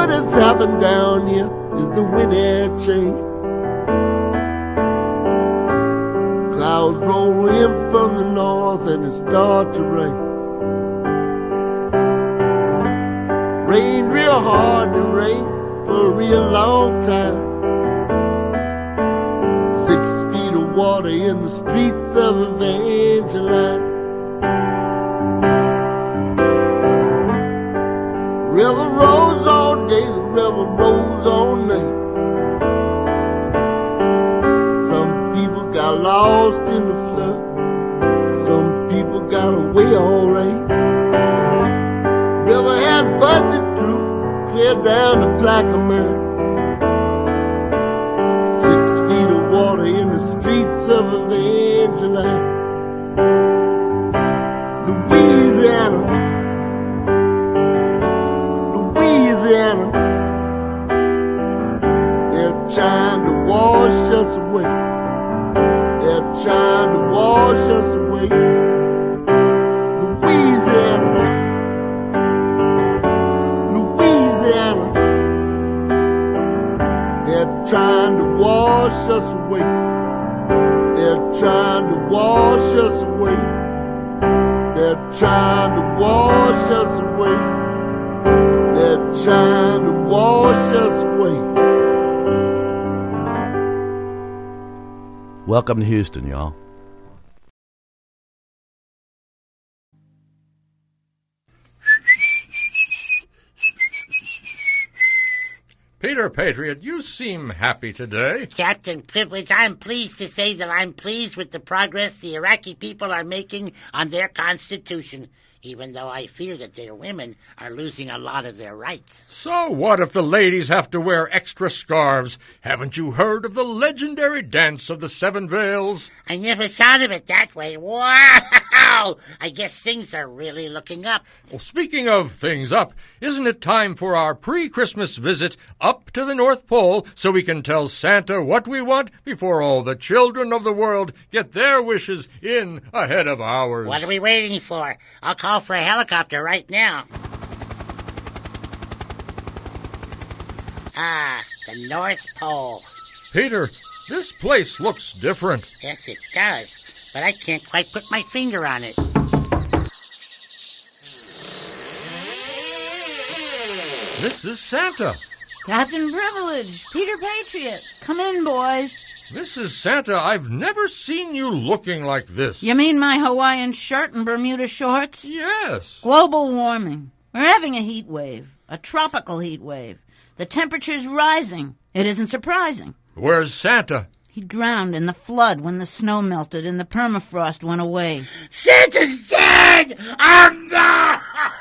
what has happened down here is the winter change. Clouds roll in from the north and it start to rain. Rain real hard to rain for a real long time. 6 feet of water in the streets of Evangeline. River rolls all day, the river rolls all night. Some people got lost in the flood. Some people got away all right. River has busted through, cleared down the Plaquemine. 6 feet of water in the streets of Evangeline. Louisiana. They're trying to wash us away. They're trying to wash us away. Louisiana. They're trying to wash us away. They're trying to wash us away. They're trying to wash us away. They're trying to wash us away. Welcome to Houston, y'all. Peter Patriot, you seem happy today. Captain Privilege, I'm pleased to say that I'm pleased with the progress the Iraqi people are making on their constitution, even though I fear that their women are losing a lot of their rights. So what if the ladies have to wear extra scarves? Haven't you heard of the legendary dance of the Seven Veils? I never thought of it that way. Wow! I guess things are really looking up. Well, speaking of things up, isn't it time for our pre-Christmas visit up to the North Pole so we can tell Santa what we want before all the children of the world get their wishes in ahead of ours? What are we waiting for? I'll call for a helicopter right now. Ah, the North Pole. Peter, this place looks different. Yes, it does, but I can't quite put my finger on it. This is Santa. Captain Privilege, Peter Patriot. Come in, boys. Mrs. Santa, I've never seen you looking like this. You mean my Hawaiian shirt and Bermuda shorts? Yes. Global warming. We're having a heat wave, a tropical heat wave. The temperature's rising. It isn't surprising. Where's Santa? He drowned in the flood when the snow melted and the permafrost went away. Santa's dead! Oh, no!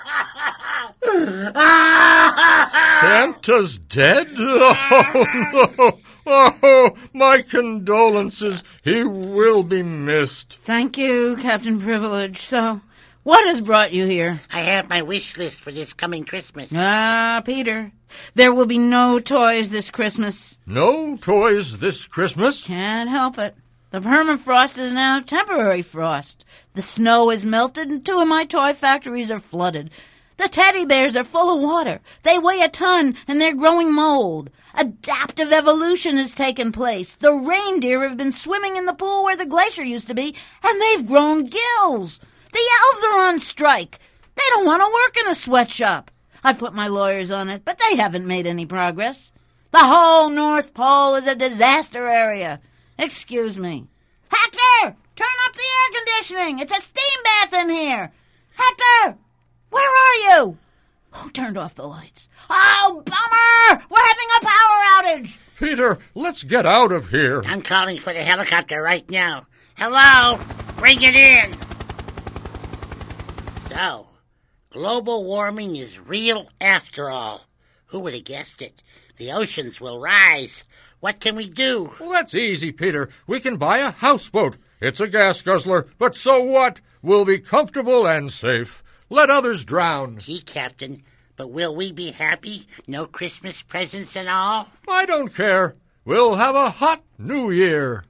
Santa's dead? Oh, no. Oh, my condolences. He will be missed. Thank you, Captain Privilege. So, what has brought you here? I have my wish list for this coming Christmas. Ah, Peter, there will be no toys this Christmas. No toys this Christmas? Can't help it. The permafrost is now temporary frost. The snow is melted and 2 of my toy factories are flooded. The teddy bears are full of water. They weigh a ton and they're growing mold. Adaptive evolution has taken place. The reindeer have been swimming in the pool where the glacier used to be, and they've grown gills. The elves are on strike. They don't want to work in a sweatshop. I've put my lawyers on it, but they haven't made any progress. The whole North Pole is a disaster area. Excuse me. Hector! Turn up the air conditioning! It's a steam bath in here! Hector! Where are you? Who turned off the lights? Oh, bummer! We're having a power outage! Peter, let's get out of here. I'm calling for the helicopter right now. Hello? Bring it in. So, global warming is real after all. Who would have guessed it? The oceans will rise. What can we do? Well, that's easy, Peter. We can buy a houseboat. It's a gas guzzler, but so what? We'll be comfortable and safe. Let others drown. Gee, Captain, but will we be happy? No Christmas presents and all? I don't care. We'll have a hot New Year.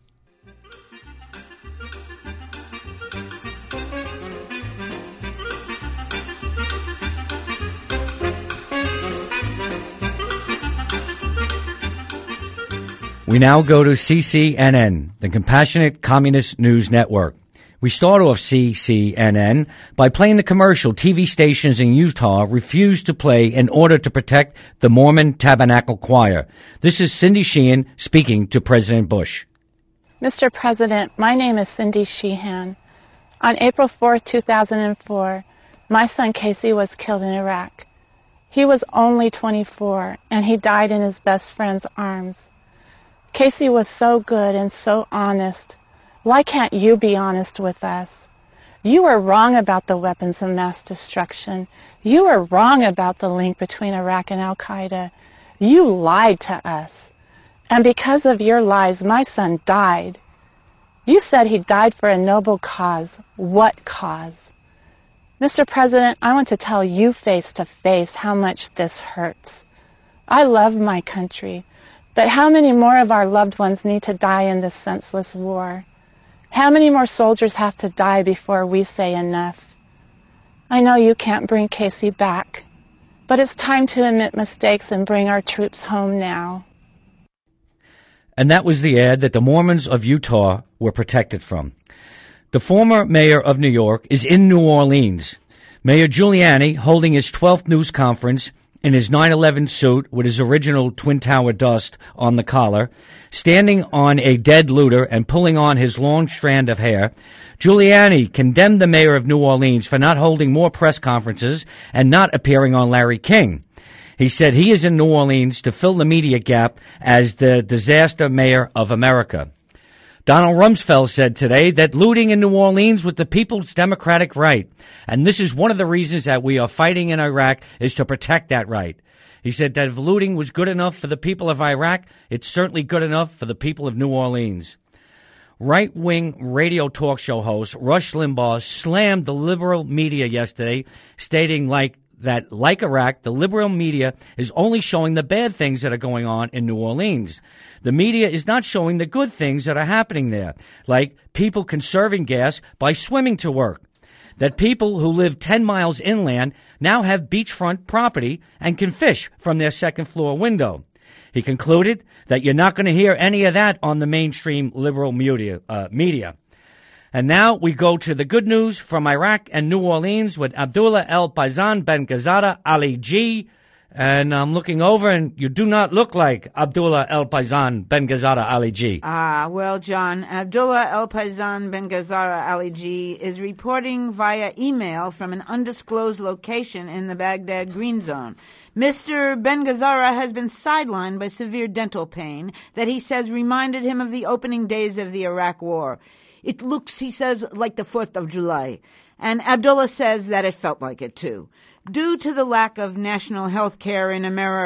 We now go to CCNN, the Compassionate Communist News Network. We start off CCNN by playing the commercial TV stations in Utah refused to play in order to protect the Mormon Tabernacle Choir. This is Cindy Sheehan speaking to President Bush. Mr. President, my name is Cindy Sheehan. On April 4, 2004, my son Casey was killed in Iraq. He was only 24, and he died in his best friend's arms. Casey was so good and so honest. Why can't you be honest with us? You were wrong about the weapons of mass destruction. You were wrong about the link between Iraq and Al-Qaeda. You lied to us. And because of your lies, my son died. You said he died for a noble cause. What cause? Mr. President, I want to tell you face to face how much this hurts. I love my country. But how many more of our loved ones need to die in this senseless war? How many more soldiers have to die before we say enough? I know you can't bring Casey back, but it's time to admit mistakes and bring our troops home now. And that was the ad that the Mormons of Utah were protected from. The former mayor of New York is in New Orleans. Mayor Giuliani, holding his 12th news conference in his 9/11 suit with his original Twin Tower dust on the collar, standing on a dead looter and pulling on his long strand of hair, Giuliani condemned the mayor of New Orleans for not holding more press conferences and not appearing on Larry King. He said he is in New Orleans to fill the media gap as the disaster mayor of America. Donald Rumsfeld said today that looting in New Orleans was the people's democratic right, and this is one of the reasons that we are fighting in Iraq is to protect that right. He said that if looting was good enough for the people of Iraq, it's certainly good enough for the people of New Orleans. Right-wing radio talk show host Rush Limbaugh slammed the liberal media yesterday, stating that, like Iraq, the liberal media is only showing the bad things that are going on in New Orleans. The media is not showing the good things that are happening there, like people conserving gas by swimming to work, that people who live 10 miles inland now have beachfront property and can fish from their second-floor window. He concluded that you're not going to hear any of that on the mainstream liberal media. And now we go to the good news from Iraq and New Orleans with Abdullah El-Payzan Ben Ghazara Ali G. And I'm looking over, and you do not look like Abdullah El-Payzan Ben Ghazara Ali G. Well, John, Abdullah El-Payzan Ben Ghazara Ali G is reporting via email from an undisclosed location in the Baghdad Green Zone. Mr. Ben Ghazara has been sidelined by severe dental pain that he says reminded him of the opening days of the Iraq War. It looks, he says, like the 4th of July. And Abdullah says that it felt like it, too. Due to the lack of national health care in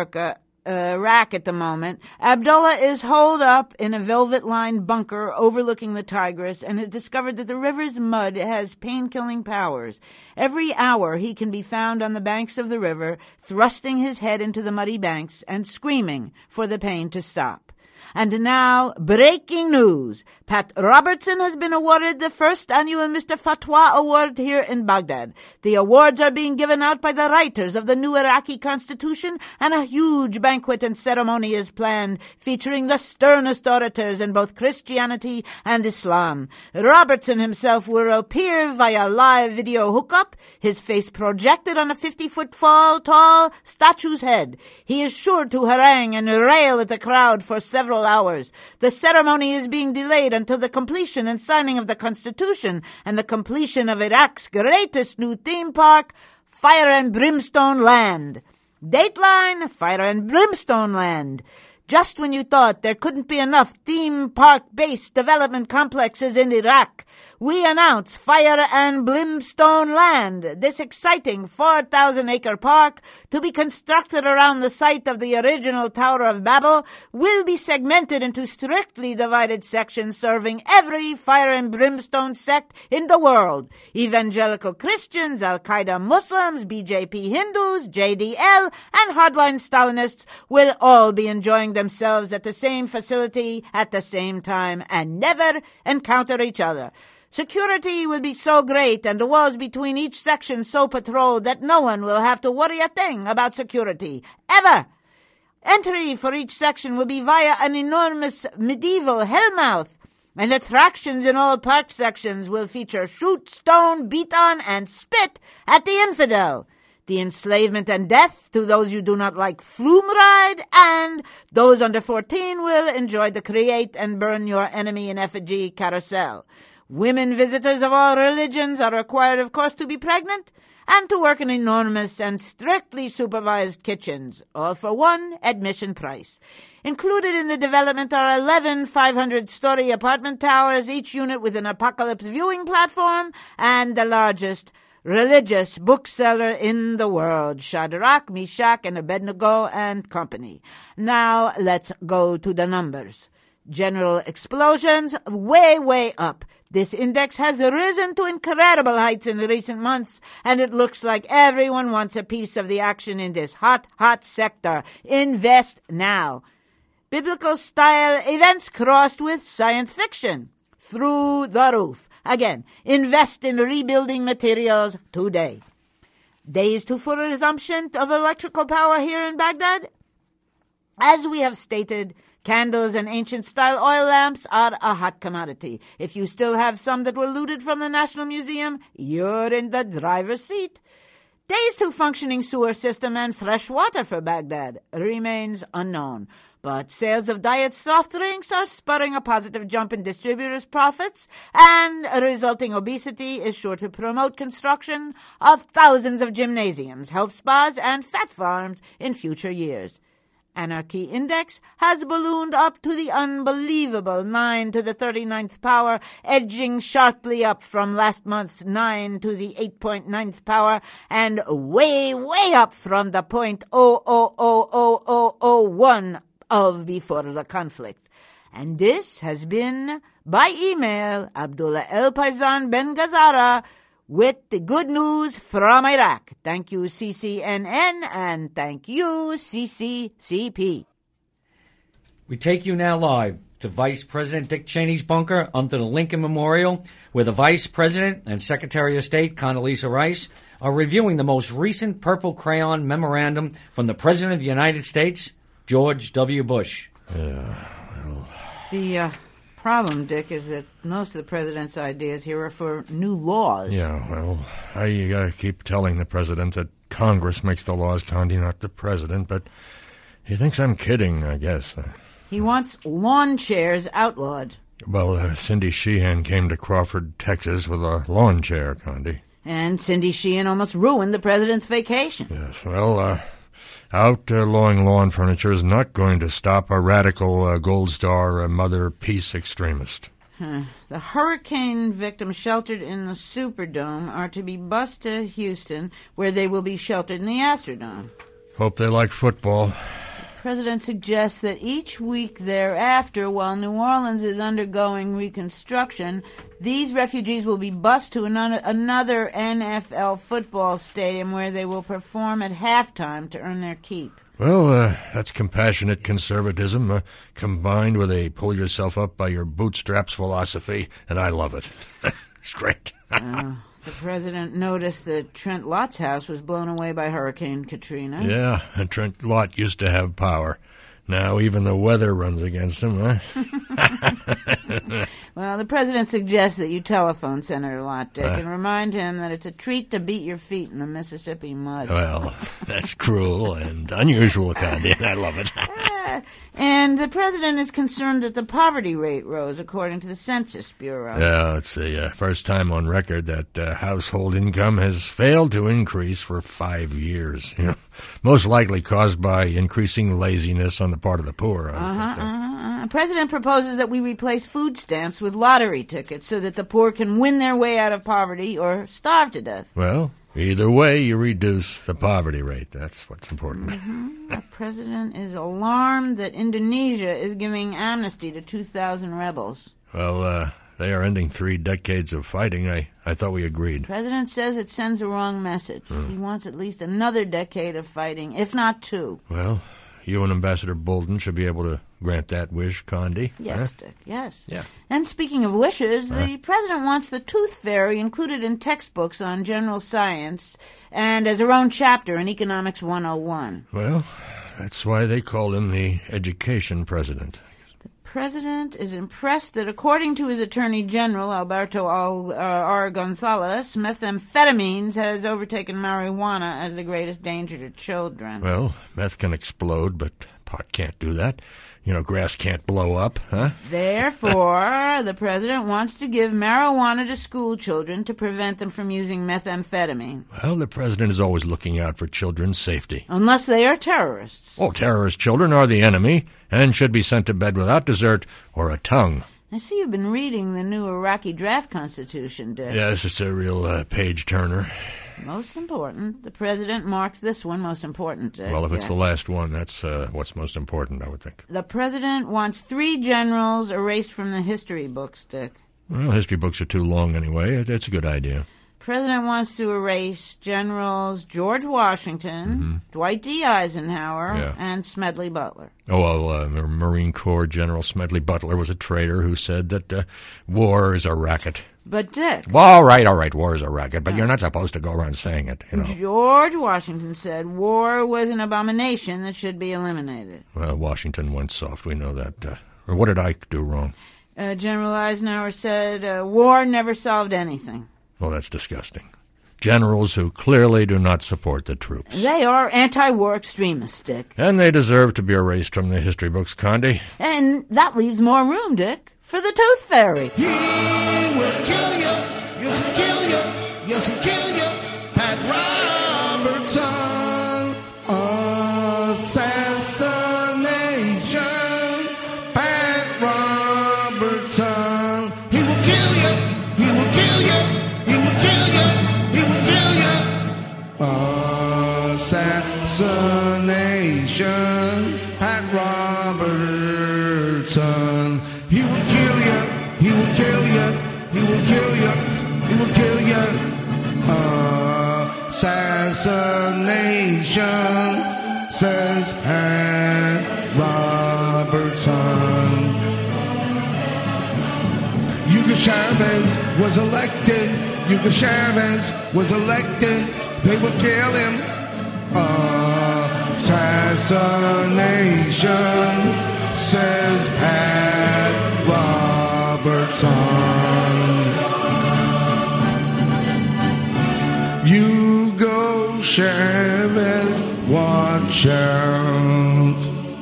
Iraq at the moment, Abdullah is holed up in a velvet-lined bunker overlooking the Tigris and has discovered that the river's mud has pain-killing powers. Every hour he can be found on the banks of the river, thrusting his head into the muddy banks and screaming for the pain to stop. And now, breaking news. Pat Robertson has been awarded the first annual Mr. Fatwa Award here in Baghdad. The awards are being given out by the writers of the new Iraqi constitution, and a huge banquet and ceremony is planned, featuring the sternest orators in both Christianity and Islam. Robertson himself will appear via live video hookup, his face projected on a 50-foot tall statue's head. He is sure to harangue and rail at the crowd for several hours. The ceremony is being delayed until the completion and signing of the Constitution and the completion of Iraq's greatest new theme park, Fire and Brimstone Land. Dateline, Fire and Brimstone Land. Just when you thought there couldn't be enough theme park-based development complexes in Iraq, we announce Fire and Brimstone Land, this exciting 4,000-acre park to be constructed around the site of the original Tower of Babel, will be segmented into strictly divided sections serving every fire and brimstone sect in the world. Evangelical Christians, Al-Qaeda Muslims, BJP Hindus, JDL, and hardline Stalinists will all be enjoying themselves at the same facility at the same time and never encounter each other. Security will be so great and the walls between each section so patrolled that no one will have to worry a thing about security. Ever! Entry for each section will be via an enormous medieval hellmouth, and attractions in all park sections will feature shoot, stone, beat on, and spit at the infidel. The enslavement and death to those you do not like flume ride, and those under 14 will enjoy the create and burn your enemy in effigy carousel. Women visitors of all religions are required, of course, to be pregnant and to work in enormous and strictly supervised kitchens, all for one admission price. Included in the development are 11 500-story apartment towers, each unit with an apocalypse viewing platform, and the largest religious bookseller in the world, Shadrach, Meshach, and Abednego and Company. Now let's go to the numbers. General explosions, way up. This index has risen to incredible heights in recent months, and it looks like everyone wants a piece of the action in this hot sector. Invest now. Biblical-style events crossed with science fiction. Through the roof. Again, invest in rebuilding materials today. Days to full resumption of electrical power here in Baghdad? As we have stated, candles and ancient-style oil lamps are a hot commodity. If you still have some that were looted from the National Museum, you're in the driver's seat. Days to functioning sewer system and fresh water for Baghdad remains unknown. But sales of diet soft drinks are spurring a positive jump in distributors' profits, and resulting obesity is sure to promote construction of thousands of gymnasiums, health spas, and fat farms in future years. Anarchy Index has ballooned up to the unbelievable 9 to the 39th power, edging sharply up from last month's 9 to the 8.9th power, and way up from the 0.000001 of before the conflict. And this has been, by email, Abdullah El Paisan Ben Gazzara, with the good news from Iraq. Thank you, CCNN, and thank you, CCCP. We take you now live to Vice President Dick Cheney's bunker under the Lincoln Memorial, where the Vice President and Secretary of State Condoleezza Rice are reviewing the most recent purple crayon memorandum from the President of the United States, George W. Bush. The problem, Dick, is that most of the President's ideas here are for new laws. Yeah, well, I keep telling the President that Congress makes the laws, Condi, not the President, but he thinks I'm kidding, I guess. He wants lawn chairs outlawed. Well, Cindy Sheehan came to Crawford, Texas with a lawn chair, Condi. And Cindy Sheehan almost ruined the President's vacation. Yes, well, outlawing lawn furniture is not going to stop a radical Gold Star Mother Peace extremist. The hurricane victims sheltered in the Superdome are to be bused to Houston, where they will be sheltered in the Astrodome. Hope they like football. The President suggests that each week thereafter, while New Orleans is undergoing reconstruction, these refugees will be bused to another NFL football stadium where they will perform at halftime to earn their keep. Well, that's compassionate conservatism combined with a pull-yourself-up-by-your-bootstraps philosophy, and I love it. It's great. The President noticed that Trent Lott's house was blown away by Hurricane Katrina. Yeah, and Trent Lott used to have power. Now even the weather runs against him, huh? Well, the President suggests that you telephone Senator Lott, Dick, and remind him that it's a treat to beat your feet in the Mississippi mud. Well, that's cruel and unusual, Condi, and I love it. And the President is concerned that the poverty rate rose, according to the Census Bureau. Yeah, it's the first time on record that household income has failed to increase for 5 years. You know, most likely caused by increasing laziness on the part of the poor. The President proposes that we replace food stamps with lottery tickets so that the poor can win their way out of poverty or starve to death. Well, either way, you reduce the poverty rate. That's what's important. The President is alarmed that Indonesia is giving amnesty to 2,000 rebels. Well, they are ending 3 decades of fighting. I thought we agreed. The President says it sends the wrong message. He wants at least another decade of fighting, if not 2. Well, you and Ambassador Bolton should be able to grant that wish, Condi. Yes, Dick, yes. Yeah. And speaking of wishes, the President wants the Tooth Fairy included in textbooks on general science and as her own chapter in Economics 101. Well, That's why they call him the education president. The president is impressed that, according to his attorney general, Alberto R. Gonzalez, methamphetamines has overtaken marijuana as the greatest danger to children. Well, meth can explode, but pot can't do that. You know, grass can't blow up, huh? Therefore, the president wants to give marijuana to school children to prevent them from using methamphetamine. Well, the president is always looking out for children's safety. Unless they are terrorists. Oh, terrorist children are the enemy and should be sent to bed without dessert or a tongue. I see you've been reading the new Iraqi draft constitution, Dick. Yes, it's a real page-turner. Most important. The president marks this one most important, Dick. Well, if it's the last one, that's what's most important, I would think. The president wants 3 generals erased from the history books, Dick. Well, history books are too long anyway. It's a good idea. President wants to erase Generals George Washington, Dwight D. Eisenhower, and Smedley Butler. Oh, well, Marine Corps General Smedley Butler was a traitor who said that war is a racket. But, Dick... Well, all right, war is a racket, but you're not supposed to go around saying it, you know. George Washington said war was an abomination that should be eliminated. Well, Washington went soft, we know that. Or what did I do wrong? General Eisenhower said war never solved anything. Well, that's disgusting. Generals who clearly do not support the troops. They are anti-war extremists, Dick. And they deserve to be erased from the history books, Condi. And that leaves more room, Dick, for the Tooth Fairy. He will kill you. Yes, he'll kill you. Yes, he'll kill you. Pat Robertson. Assassination. Pat Robertson. He will kill you. He will kill you. He will kill you. He will kill you. Assassination. Pat Robertson. He will kill you. He will kill you. He will kill you. He will kill you. Assassination, says Pat Robertson. Hugo Chavez was elected. Hugo Chavez was elected. They will kill him. Assassination, says Pat Robertson. Hugo Chavez, watch out.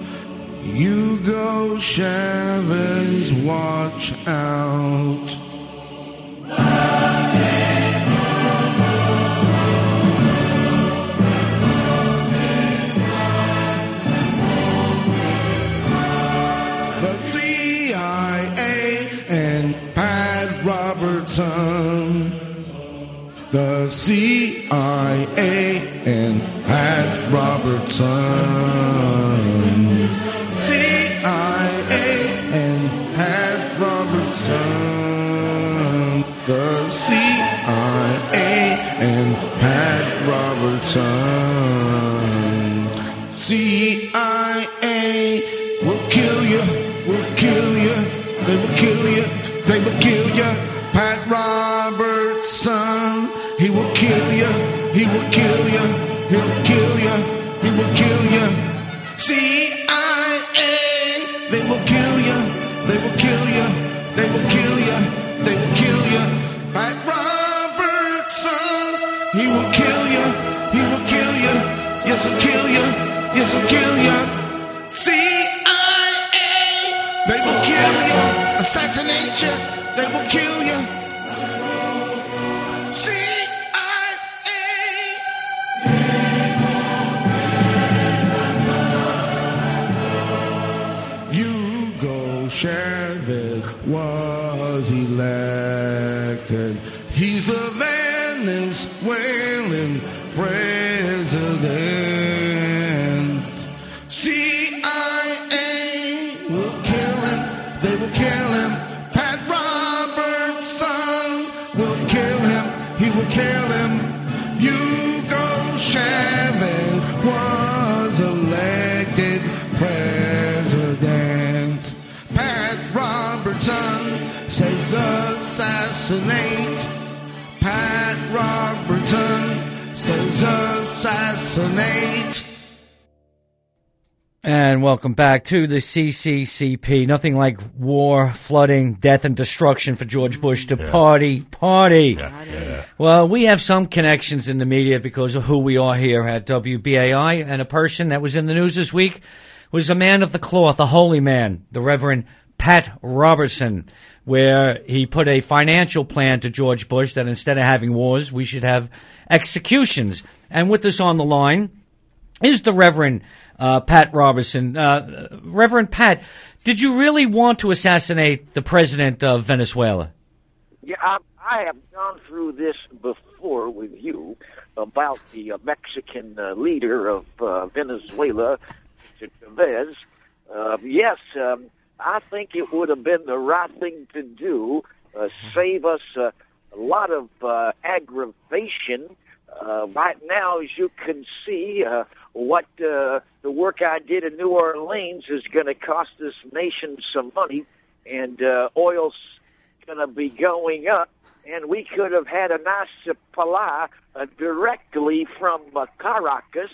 Hugo Chavez, watch out. The CIA and Pat Robertson. The CIA and Pat Robertson. CIA and Pat Robertson. The CIA and Pat Robertson. CIA will kill you, will kill you. They will kill you, they will kill you. Pat Robertson. He will kill you. He will kill you. He will kill you. He will kill you. CIA. They will kill you. They will kill you. They will kill you. They will kill you. Pat Robertson. He will kill you. He will kill you. Yes, he'll kill you. Yes, he'll kill you. CIA. They will kill you. Assassinate you. They will kill you. Chavez was elected. He's the Venezuelan president. CIA will kill him. They will kill him. Pat Robertson will kill him. He will kill him. Hugo Chavez was elected president. Pat Robertson says assassinate. Pat Robertson says assassinate. And welcome back to the CCCP. Nothing like war, flooding, death, and destruction for George Bush to party. Yeah. Well, we have some connections in the media because of who we are here at WBAI, and a person that was in the news this week was a man of the cloth, a holy man, the Reverend Pat Robertson, where he put a financial plan to George Bush that instead of having wars, we should have executions. And with this on the line is the Reverend Pat Robertson. Reverend Pat, did you really want to assassinate the president of Venezuela? Yeah, I have gone through this before with you about the Mexican leader of Venezuela, Mr. Chavez. Yes, I think it would have been the right thing to do, save us a lot of aggravation. Right now, as you can see, what the work I did in New Orleans is going to cost this nation some money, and oil's going to be going up, and we could have had a nice supply directly from Caracas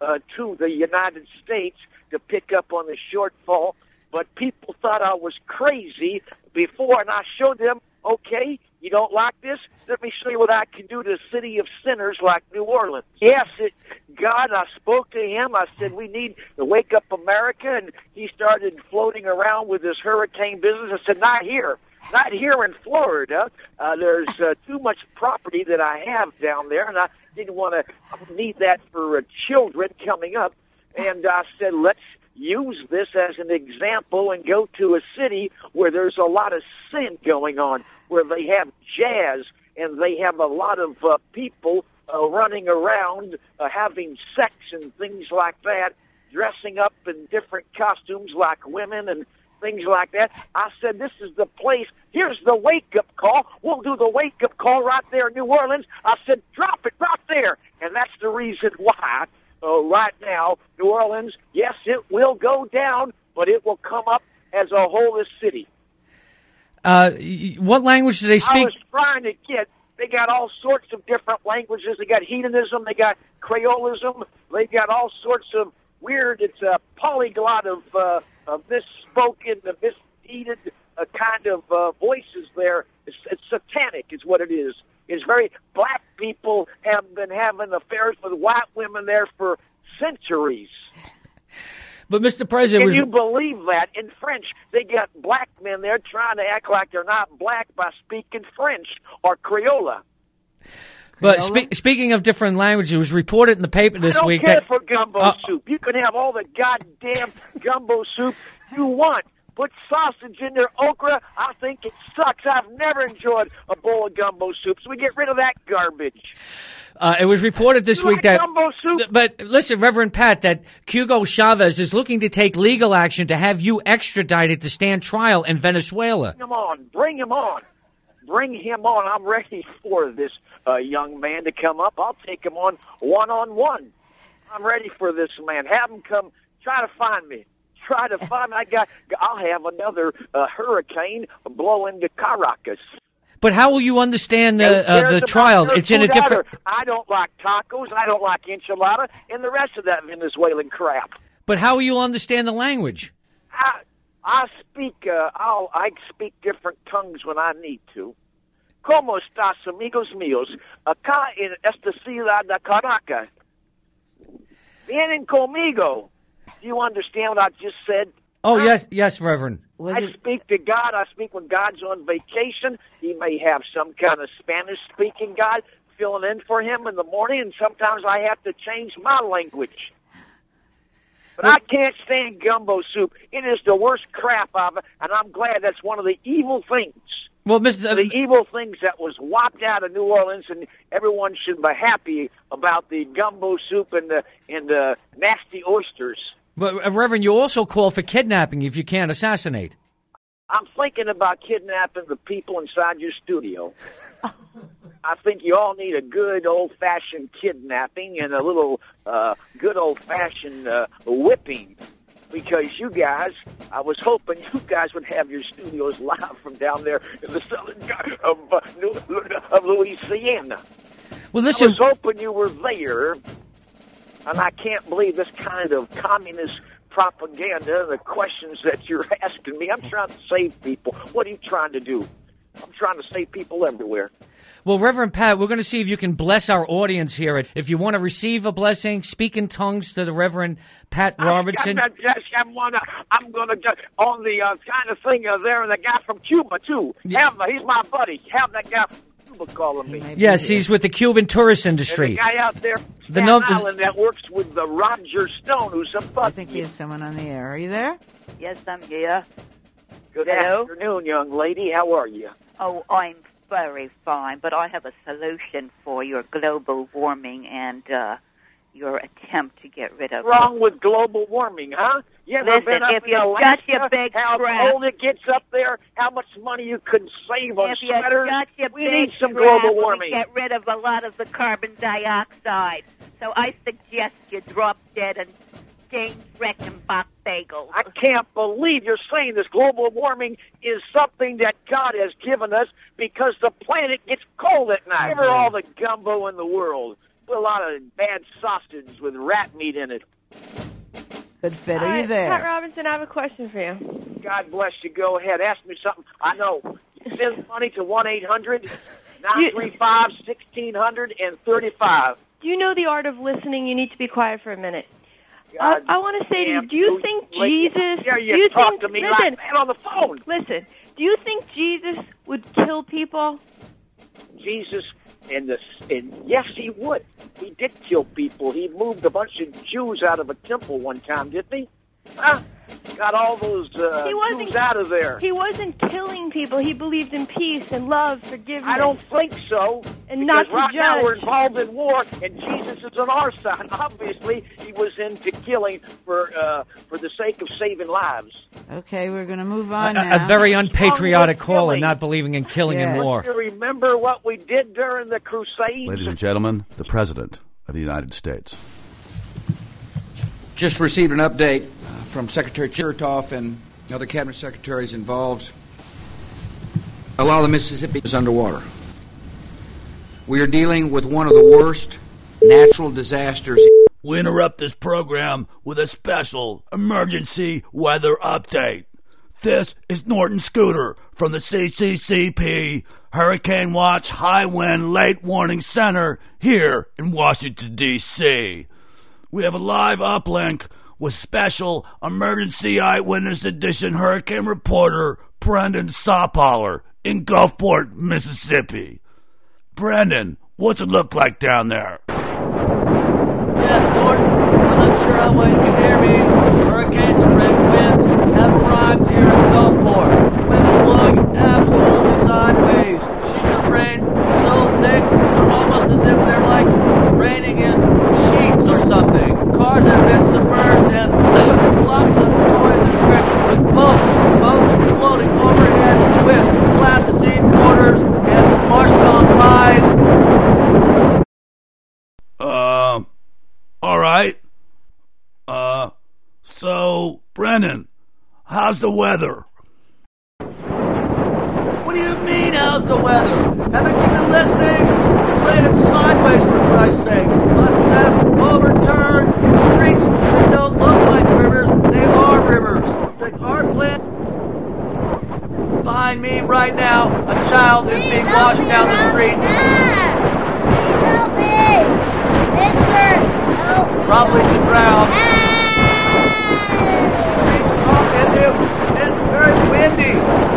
to the United States to pick up on the shortfall. But people thought I was crazy before, and I showed them, okay, you don't like this? Let me show you what I can do to a city of sinners like New Orleans. Yes, God, I spoke to him. I said, we need to wake up America, and he started floating around with his hurricane business. I said, not here. Not here in Florida. There's too much property that I have down there, and I didn't want to need that for children coming up. And I said, let's use this as an example and go to a city where there's a lot of sin going on, where they have jazz and they have a lot of people running around having sex and things like that, dressing up in different costumes like women and things like that. I said, this is the place. Here's the wake-up call. We'll do the wake-up call right there in New Orleans. I said, drop it right there. And that's the reason why right now, New Orleans, yes, it will go down, but it will come up as a whole city. What language do they speak? I was trying to get, they got all sorts of different languages. They got hedonism, they got Creolism, they got all sorts of weird, it's a polyglot of misspoken, misheated kind of voices there. It's satanic is what it is. It's very, black people have been having affairs with white women there for centuries. But, Mr. President... Can you believe that? In French, they got black men there trying to act like they're not black by speaking French or Creole. But speaking of different languages, it was reported in the paper this week I don't that... care for gumbo soup. You can have all the goddamn gumbo soup you want. Put sausage in there, okra. I think it sucks. I've never enjoyed a bowl of gumbo soup, so we get rid of that garbage. It was reported this week that... gumbo soup? But listen, Reverend Pat, that Hugo Chavez is looking to take legal action to have you extradited to stand trial in Venezuela. Bring him on. Bring him on. Bring him on. I'm ready for this young man to come up. I'll take him on one-on-one. I'm ready for this man. Have him come try to find me. Try to find me. I'll have another hurricane blow into Caracas. But how will you understand the trial? It's in a different... I don't like tacos. I don't like enchilada and the rest of that Venezuelan crap. But how will you understand the language? I speak different tongues when I need to. ¿Cómo estás, amigos míos? Acá en esta ciudad de Caracas. Vienen conmigo. Do you understand what I just said? Oh, yes, Reverend. I speak to God. I speak when God's on vacation. He may have some kind of Spanish-speaking God filling in for him in the morning, and sometimes I have to change my language. But I can't stand gumbo soup. It is the worst crap of it, and I'm glad that's one of the evil things. Well, the evil things that was wiped out of New Orleans, and everyone should be happy about the gumbo soup and the nasty oysters. But, Reverend, you also call for kidnapping if you can't assassinate. I'm thinking about kidnapping the people inside your studio. I think you all need a good old-fashioned kidnapping and a little good old-fashioned whipping. Because you guys, I was hoping you guys would have your studios live from down there in the southern of Louisiana. Well, listen, I was hoping you were there, and I can't believe this kind of communist propaganda, the questions that you're asking me. I'm trying to save people. What are you trying to do? I'm trying to save people everywhere. Well, Reverend Pat, we're going to see if you can bless our audience here. If you want to receive a blessing, speak in tongues to the Reverend Pat Robertson. I'm going to get on the kind of thing there, the guy from Cuba, too. Yeah. He's my buddy. Have that guy from Cuba calling me. Yes, he's with the Cuban tourist industry. And the guy out there, Staten Island, that works with the Roger Stone, who's a buddy. I think we have someone on the air. Are you there? Yes, I'm here. Good Hello? afternoon, young lady. How are you? Oh, I'm very fine, but I have a solution for your global warming and your attempt to get rid of What's wrong with global warming, huh? You ever Listen, been up if in you Alaska, got your big how crap- cold it gets up there, how much money you could save on If you sweaters? got your We big need some crap, global we warming. get rid of a lot of the carbon dioxide. So I suggest you drop dead and James Reichenbach bagels. I can't believe you're saying this. Global warming is something that God has given us because the planet gets cold at night. Never all the gumbo in the world. Put a lot of bad sausage with rat meat in it. Good fit. Are you there? Pat Robinson, I have a question for you. God bless you. Go ahead. Ask me something. I know. Send money to 1-800-935-1600 and 35. Do you know the art of listening? You need to be quiet for a minute. God I want to say to you, do you think Jesus... Yeah, do you talk think, to me listen, like that on the phone. Listen, do you think Jesus would kill people? Jesus, and yes, he would. He did kill people. He moved a bunch of Jews out of a temple one time, didn't he? Huh? Got all those Jews out of there. He wasn't killing people. He believed in peace and love, forgiveness. I don't think so. And not to right now judge. we're involved in war, and Jesus is on our side. Obviously, he was into killing for the sake of saving lives. Okay, we're going to move on now. A very unpatriotic caller, killing? not believing in killing and Yes. war. You remember what we did during the Crusades? Ladies and gentlemen, the President of the United States. Just received an update from Secretary Chertoff and other cabinet secretaries involved. A lot of the Mississippi is underwater. We are dealing with one of the worst natural disasters. We interrupt this program with a special emergency weather update. This is Norton Scooter from the CCCP Hurricane Watch High Wind Late Warning Center here in Washington, D.C. We have a live uplink with special emergency eyewitness edition hurricane reporter Brendan Sopoller in Gulfport, Mississippi. Brendan, what's it look like down there? Yes, Norton. I'm not sure how well you can hear me. Hurricane strength winds have arrived here in Gulfport. Winds are blowing absolutely sideways. Sheets of rain so thick they're almost as if they're like raining in sheets or something. Cars have been submerged and lots of toys and tricks with boats floating overhead with plasticine porters and marshmallow pies. All right. So, Brennan, how's the weather? What do you mean, how's the weather? Haven't you been listening? It's raining sideways, for Christ's sake. Buses have overturned in streets that don't look like rivers. They are rivers. They are plants. Behind me right now, a child is being washed down the street. Help me! Mister! Help me! Probably to drown. It's very windy.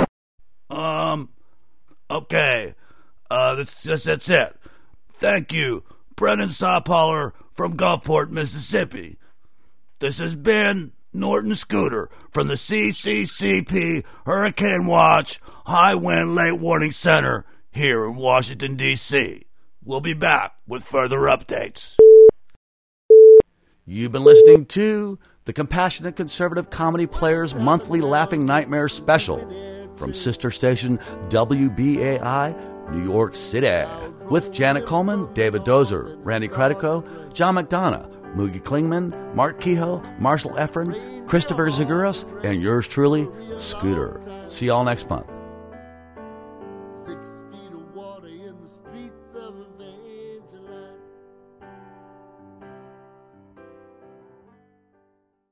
Okay. That's it. Thank you, Brendan Sopoller from Gulfport, Mississippi. This has been Norton Scooter from the CCCP Hurricane Watch High Wind Late Warning Center here in Washington, D.C. We'll be back with further updates. You've been listening to the Compassionate Conservative Comedy Players Monthly Laughing Nightmare Special from sister station WBAI, New York City, with Janet Coleman, David Dozer, Randy Credico, John McDonough, Moogie Klingman, Mark Kehoe, Marshall Efron, Christopher Zaguras, and yours truly, Scooter. See y'all next month.